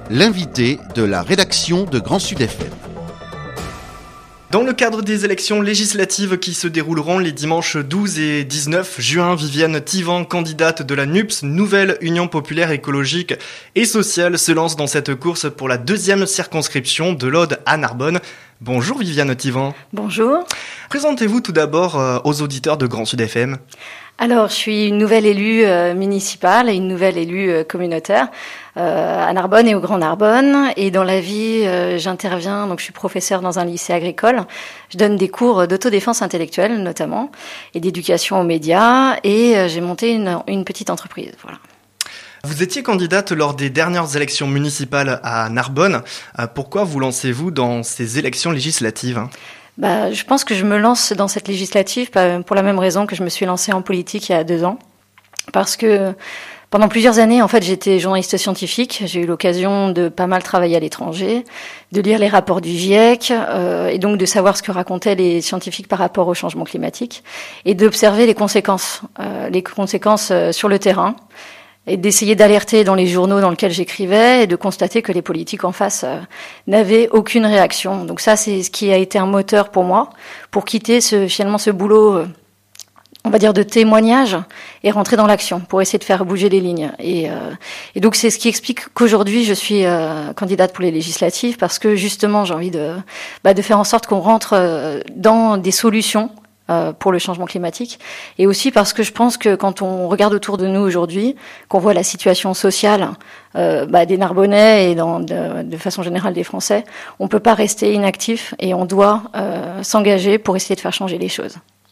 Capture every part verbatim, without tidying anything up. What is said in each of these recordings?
l'invité de la rédaction de Grand Sud F M. Dans le cadre des élections législatives qui se dérouleront les dimanches douze et dix-neuf juin, Viviane Thivan, candidate de la N U P S, Nouvelle Union Populaire Écologique et Sociale, se lance dans cette course pour la deuxième circonscription de l'Aude à Narbonne. Bonjour Viviane Thivan. Bonjour. Présentez-vous tout d'abord euh, aux auditeurs de Grand Sud F M. Alors, je suis une nouvelle élue euh, municipale et une nouvelle élue euh, communautaire euh, à Narbonne et au Grand Narbonne. Et dans la vie, euh, j'interviens, donc je suis professeure dans un lycée agricole. Je donne des cours d'autodéfense intellectuelle notamment et d'éducation aux médias. Et euh, j'ai monté une, une petite entreprise. Voilà. Vous étiez candidate lors des dernières élections municipales à Narbonne. Euh, pourquoi vous lancez-vous dans ces élections législatives ? Bah, je pense que je me lance dans cette législative pour la même raison que je me suis lancée en politique il y a deux ans. Parce que pendant plusieurs années, en fait, j'étais journaliste scientifique. J'ai eu l'occasion de pas mal travailler à l'étranger, de lire les rapports du GIEC, euh, et donc de savoir ce que racontaient les scientifiques par rapport au changement climatique, et d'observer les conséquences, euh, les conséquences euh, sur le terrain, et d'essayer d'alerter dans les journaux dans lesquels j'écrivais et de constater que les politiques en face euh, n'avaient aucune réaction. Donc ça, c'est ce qui a été un moteur pour moi, pour quitter ce, finalement ce boulot, euh, on va dire, de témoignage et rentrer dans l'action, pour essayer de faire bouger les lignes. Et, euh, et donc c'est ce qui explique qu'aujourd'hui, je suis euh, candidate pour les législatives, parce que justement, j'ai envie de, bah, de faire en sorte qu'on rentre euh, dans des solutions pour le changement climatique, et aussi parce que je pense que quand on regarde autour de nous aujourd'hui, qu'on voit la situation sociale euh, bah, des Narbonnais et dans, de, de façon générale des Français, on peut pas rester inactif et on doit euh, s'engager pour essayer de faire changer les choses.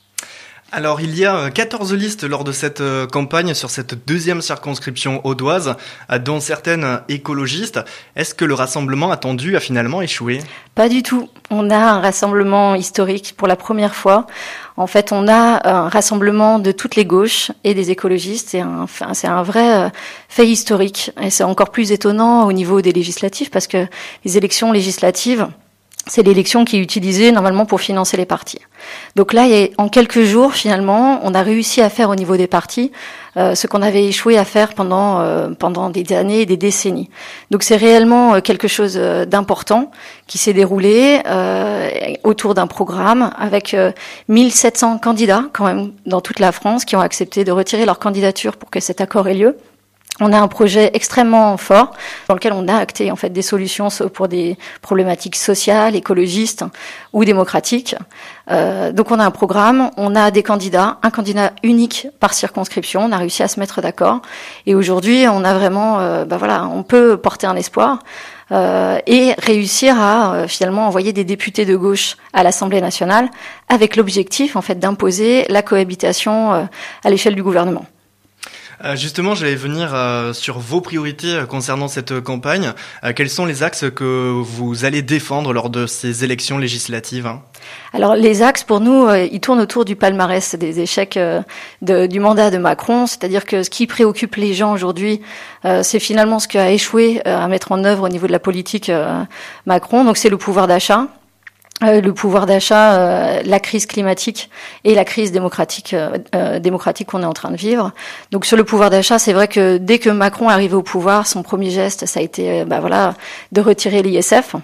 Alors, il y a quatorze listes lors de cette campagne sur cette deuxième circonscription audoise, dont certaines écologistes. Est-ce que le rassemblement attendu a finalement échoué ? Pas du tout. On a un rassemblement historique pour la première fois. En fait, on a un rassemblement de toutes les gauches et des écologistes. C'est un, c'est un vrai fait historique. Et c'est encore plus étonnant au niveau des législatives, parce que les élections législatives, c'est l'élection qui est utilisée normalement pour financer les partis. Donc là, en quelques jours, finalement, on a réussi à faire au niveau des partis euh, ce qu'on avait échoué à faire pendant euh, pendant des années et des décennies. Donc c'est réellement quelque chose d'important qui s'est déroulé euh, autour d'un programme avec euh, mille sept cents candidats quand même dans toute la France qui ont accepté de retirer leur candidature pour que cet accord ait lieu. On a un projet extrêmement fort dans lequel on a acté en fait des solutions pour des problématiques sociales, écologistes ou démocratiques. Euh, donc on a un programme, on a des candidats, un candidat unique par circonscription. On a réussi à se mettre d'accord et aujourd'hui on a vraiment, euh, bah voilà, on peut porter un espoir euh, et réussir à euh, finalement envoyer des députés de gauche à l'Assemblée nationale avec l'objectif en fait d'imposer la cohabitation euh, à l'échelle du gouvernement. Euh, justement, j'allais venir euh, sur vos priorités euh, concernant cette campagne. Euh, quels sont les axes que vous allez défendre lors de ces élections législatives ? Alors, les axes, pour nous, euh, ils tournent autour du palmarès des échecs euh, de, du mandat de Macron. C'est-à-dire que ce qui préoccupe les gens aujourd'hui, euh, c'est finalement ce qui a échoué euh, à mettre en œuvre au niveau de la politique euh, Macron. Donc, c'est le pouvoir d'achat. Euh, le pouvoir d'achat, euh, la crise climatique et la crise démocratique euh, euh, démocratique qu'on est en train de vivre. Donc sur le pouvoir d'achat, c'est vrai que dès que Macron est arrivé au pouvoir, son premier geste, ça a été euh, bah voilà, de retirer l'I S F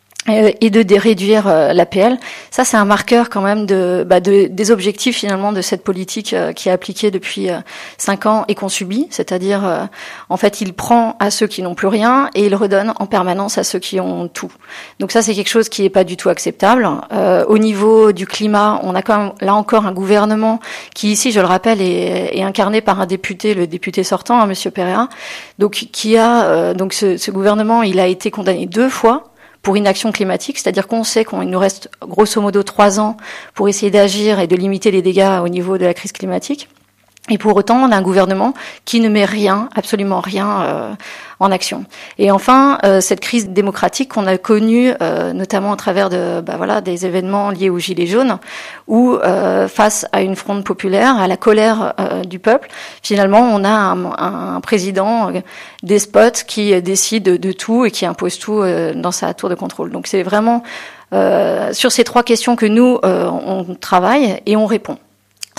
et de, de réduire euh, l'A P L. Ça, c'est un marqueur quand même de, bah de des objectifs finalement de cette politique euh, qui est appliquée depuis euh, cinq ans et qu'on subit. C'est-à-dire, euh, en fait, il prend à ceux qui n'ont plus rien et il redonne en permanence à ceux qui ont tout. Donc ça, c'est quelque chose qui est pas du tout acceptable. Euh, au niveau du climat, on a quand même là encore un gouvernement qui ici, je le rappelle, est, est incarné par un député, le député sortant, hein, Monsieur Pereira. Donc qui a euh, donc ce, ce gouvernement, il a été condamné deux fois pour inaction climatique, c'est-à-dire qu'on sait qu'il nous reste grosso modo trois ans pour essayer d'agir et de limiter les dégâts au niveau de la crise climatique. Et pour autant, on a un gouvernement qui ne met rien, absolument rien, euh, en action. Et enfin, euh, cette crise démocratique qu'on a connue, euh, notamment à travers de, bah voilà, des événements liés aux Gilets jaunes, où euh, face à une fronde populaire, à la colère euh, du peuple, finalement, on a un, un président euh, despote qui décide de tout et qui impose tout euh, dans sa tour de contrôle. Donc, c'est vraiment euh, sur ces trois questions que nous euh, on travaille et on répond.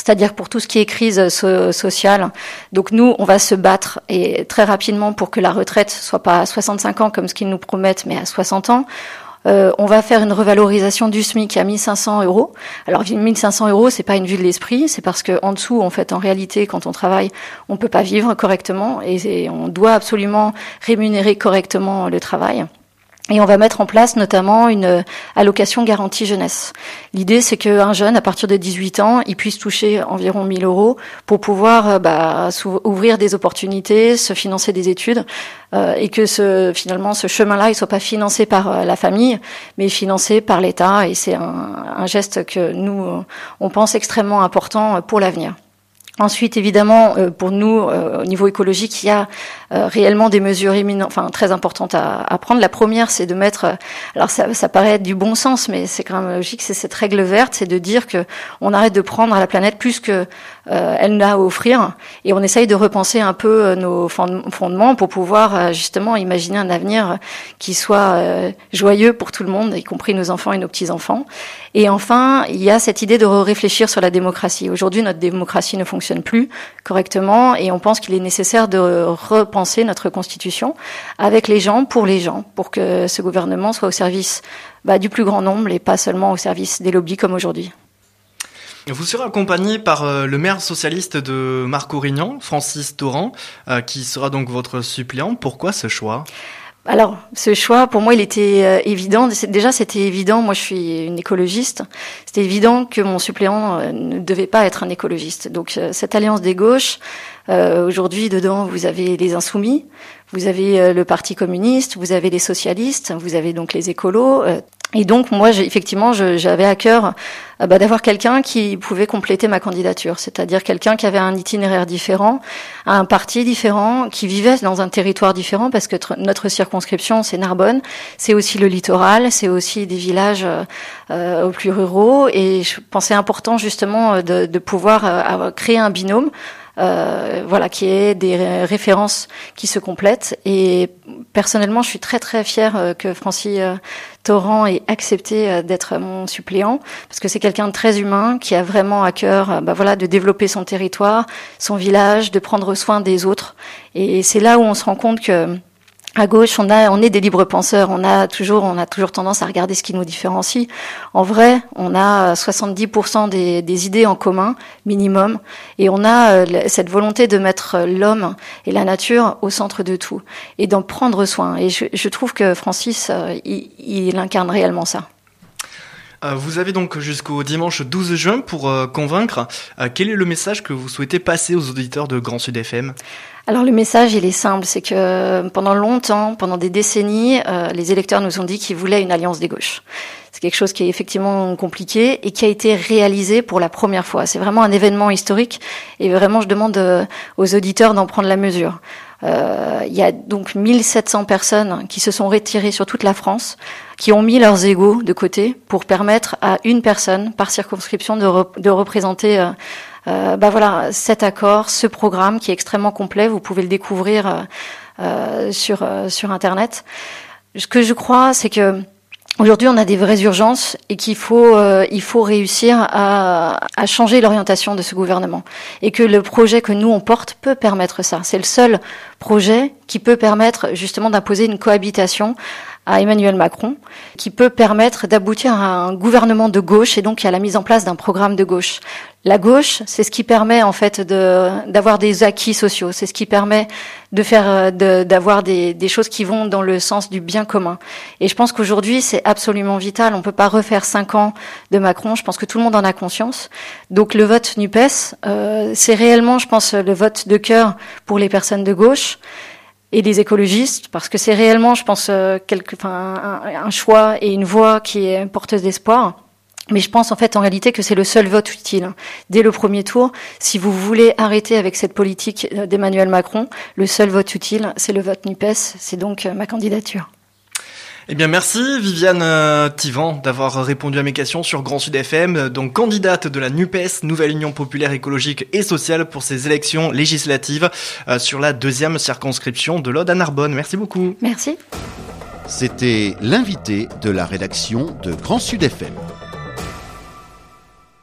c'est-à-dire pour tout ce qui est crise so- sociale. Donc nous, on va se battre et très rapidement pour que la retraite soit pas à soixante-cinq ans comme ce qu'ils nous promettent, mais à soixante ans. Euh, on va faire une revalorisation du SMIC à mille cinq cents euros. Alors mille cinq cents euros, c'est pas une vue de l'esprit, c'est parce que en dessous, en fait, en réalité, quand on travaille, on peut pas vivre correctement et, et on doit absolument rémunérer correctement le travail. Et on va mettre en place notamment une allocation garantie jeunesse. L'idée, c'est qu'un jeune, à partir de dix-huit ans, il puisse toucher environ mille euros pour pouvoir bah, ouvrir des opportunités, se financer des études, euh, et que ce, finalement ce chemin-là, il soit pas financé par la famille, mais financé par l'État. Et c'est un, un geste que nous, on pense extrêmement important pour l'avenir. Ensuite, évidemment, euh, pour nous, euh, au niveau écologique, il y a euh, réellement des mesures éminentes, enfin très importantes à, à prendre. La première, c'est de mettre, euh, alors ça, ça paraît être du bon sens, mais c'est quand même logique, c'est cette règle verte, c'est de dire que on arrête de prendre à la planète plus que euh, elle n'a à offrir, et on essaye de repenser un peu nos fondements pour pouvoir euh, justement imaginer un avenir qui soit euh, joyeux pour tout le monde, y compris nos enfants et nos petits-enfants. Et enfin, il y a cette idée de réfléchir sur la démocratie. Aujourd'hui, notre démocratie ne fonctionne plus correctement et on pense qu'il est nécessaire de repenser notre constitution avec les gens, pour les gens, pour que ce gouvernement soit au service bah, du plus grand nombre et pas seulement au service des lobbies comme aujourd'hui. Vous serez accompagné par euh, le maire socialiste de Marcourignan, Francis Torrent, euh, qui sera donc votre suppléant. Pourquoi ce choix ? Alors, ce choix, pour moi, il était euh, évident. Déjà, c'était évident. Moi, je suis une écologiste. C'était évident que mon suppléant euh, ne devait pas être un écologiste. Donc, euh, cette alliance des gauches, euh, aujourd'hui, dedans, vous avez les Insoumis, vous avez euh, le Parti communiste, vous avez les socialistes, vous avez donc les écolos. Euh, et donc, moi, j'ai, effectivement, je, j'avais à cœur euh, bah, d'avoir quelqu'un qui pouvait compléter ma candidature, c'est-à-dire quelqu'un qui avait un itinéraire différent, un parti différent, qui vivait dans un territoire différent, parce que tr- notre circonscription, c'est Narbonne, c'est aussi le littoral, c'est aussi des villages euh, aux plus ruraux, et je pensais important justement de, de pouvoir euh, créer un binôme. Euh, voilà, qui est des ré- références qui se complètent. Et personnellement, je suis très très fière euh, que Francis euh, Torrent ait accepté euh, d'être mon suppléant, parce que c'est quelqu'un de très humain qui a vraiment à cœur, euh, bah voilà, de développer son territoire, son village, de prendre soin des autres. Et c'est là où on se rend compte que à gauche, on a, on est des libres penseurs. On a toujours, on a toujours tendance à regarder ce qui nous différencie. En vrai, on a soixante-dix pour cent des, des idées en commun, minimum, et on a cette volonté de mettre l'homme et la nature au centre de tout et d'en prendre soin. Et je, je trouve que Francis, il, il incarne réellement ça. Vous avez donc jusqu'au dimanche douze juin pour euh, convaincre. Euh, quel est le message que vous souhaitez passer aux auditeurs de Grand Sud F M ? Alors le message, il est simple, c'est que pendant longtemps, pendant des décennies, euh, les électeurs nous ont dit qu'ils voulaient une alliance des gauches. C'est quelque chose qui est effectivement compliqué et qui a été réalisé pour la première fois. C'est vraiment un événement historique et vraiment je demande euh, aux auditeurs d'en prendre la mesure. Euh, il y a donc mille sept cents personnes qui se sont retirées sur toute la France, qui ont mis leurs égos de côté pour permettre à une personne par circonscription de, re- de représenter euh, euh, bah voilà, cet accord, ce programme qui est extrêmement complet. Vous pouvez le découvrir euh, euh, sur, euh, sur Internet. Ce que je crois, c'est que aujourd'hui, on a des vraies urgences et qu'il faut, euh, il faut réussir à, à changer l'orientation de ce gouvernement. Et que le projet que nous, on porte peut permettre ça. C'est le seul projet qui peut permettre justement d'imposer une cohabitation à Emmanuel Macron, qui peut permettre d'aboutir à un gouvernement de gauche et donc à la mise en place d'un programme de gauche. La gauche, c'est ce qui permet en fait de d'avoir des acquis sociaux, c'est ce qui permet de faire de, d'avoir des, des choses qui vont dans le sens du bien commun. Et je pense qu'aujourd'hui, c'est absolument vital. On peut pas refaire cinq ans de Macron. Je pense que tout le monde en a conscience. Donc le vote NUPES, euh, c'est réellement, je pense, le vote de cœur pour les personnes de gauche et les écologistes, parce que c'est réellement, je pense, euh, quelque, enfin, un, un choix et une voix qui est porteuse d'espoir. Mais je pense en fait en réalité que c'est le seul vote utile. Dès le premier tour, si vous voulez arrêter avec cette politique d'Emmanuel Macron, le seul vote utile, c'est le vote NUPES. C'est donc ma candidature. Eh bien, merci Viviane euh, Thivan d'avoir répondu à mes questions sur Grand Sud F M, donc candidate de la NUPES, Nouvelle Union Populaire Écologique et Sociale pour ces élections législatives euh, sur la deuxième circonscription de l'Aude à Narbonne. Merci beaucoup. Merci. C'était l'invité de la rédaction de Grand Sud F M.